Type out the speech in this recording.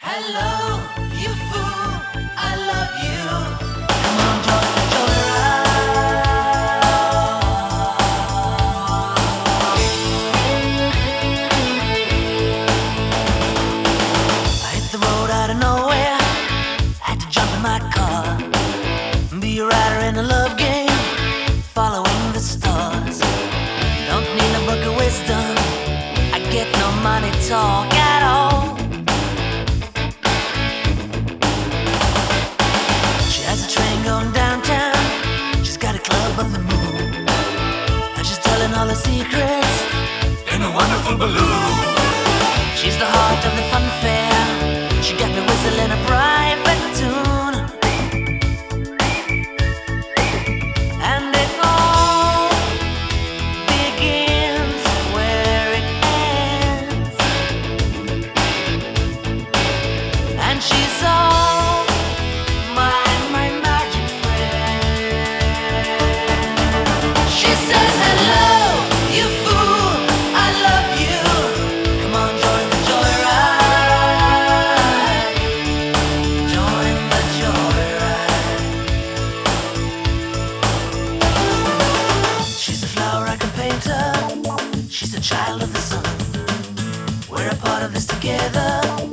Hello, you fool, I love you. Come on, join the joyride. I hit the road out of nowhere, had to jump in my car, be a rider in a love game, following the stars. Don't need a book of wisdom, I get no money talk at all. There's a train going downtown. She's got a club on the moon, and she's telling all her secrets in a wonderful balloon. She's the heart of the fun fair. She got me whistling a private tune, and it all begins where it ends. And she's all she's a child of the sun. We're a part of this together.